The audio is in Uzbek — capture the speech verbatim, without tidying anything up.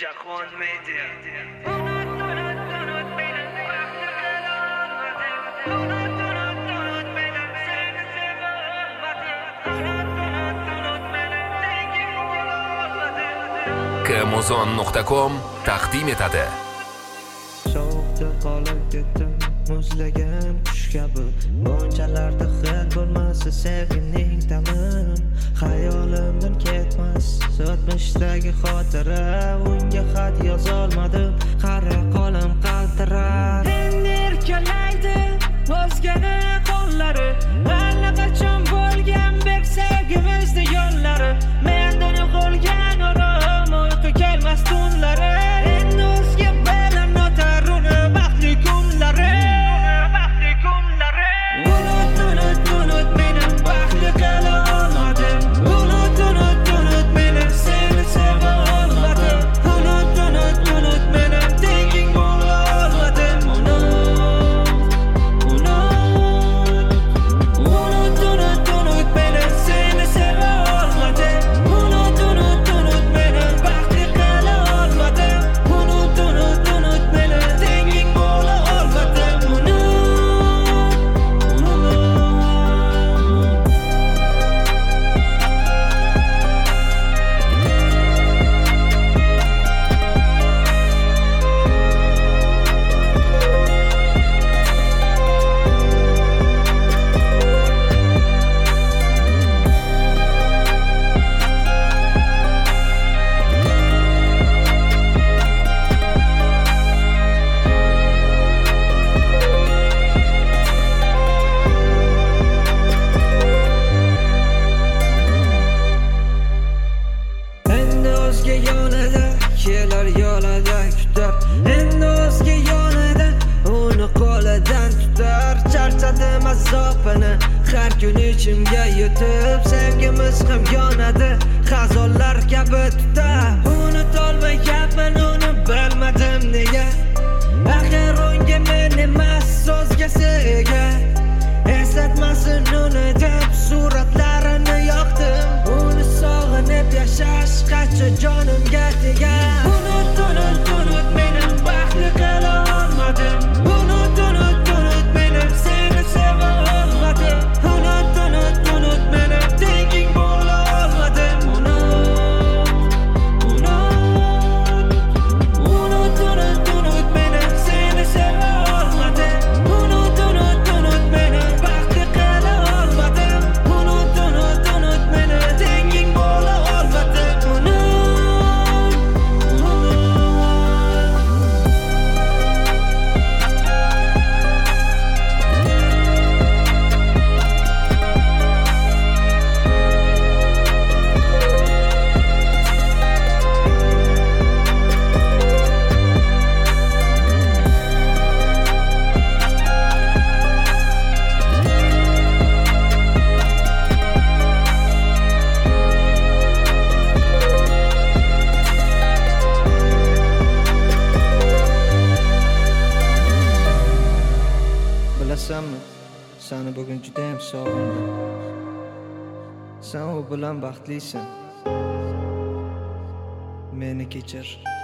Jahon Media. kmozon nuqta com taqdim etadi. Sovuqda qolib ketdim, muzlagan qush kabi. Bunchalarda xil bo'lmasa sevgining ta'mi. Xayolimdan ketmas o'tmishdagi xotira. Unga xat yozolmadim, qara qo'lim qaltirar. Endi erkalaydi o'zgani qo'llari. Allaqachon bo'lgan bek sevgimizning yo'llari. Mendan yo'qolgan orom uyqu kelmas tunlari. Endi o'zga bilan o'tar uni baxtli kunlari. Baxtli kunlari. Unut, unut, unut meni baxtli qila olmadim. Unut, unut, unut meni seni seva olmadim. Unut, unut, unut meni tenging bo'la olmadim. Unut, unut, unut, unut, unut meni seni seva olmadim. Unut, unut, unut meni baxtli qila olmadim. Unut, unut, unut meni tenging bo'la olmadim. Unut, unut. Endi o'zga yonida kelar yo'lida kutar. Endi o'zga yonida uni qo'lidan tutar. Charchadim azobini har kun ichimga yutib. Sevgimiz ham yonadi xazonlar kabi tutar. Unutolmayapman uni bilmadim nega. Axir unga men emas so'zgasi ega. Eslatmasin uni deb suratlarini yoqdim. Uni sog'inib yashash qancha jonimga tegar. Unut, unut, unut meni baxtli qila olmadim. Unut, unut, unut meni seni seva olmadim. Unut, unut, unut meni tenging bo'la olmadim. Unut, unut, unut, unut, unut meni seni seva olmadim. Unut, unut, unut meni baxtli qila olmadim. Unut, unut, unut meni tenging bo'la olmadim. Unut, unut. Bilasanmi, seni bugun juda ham sog'indim. Sen u bilan baxtlisan. Meni kechir.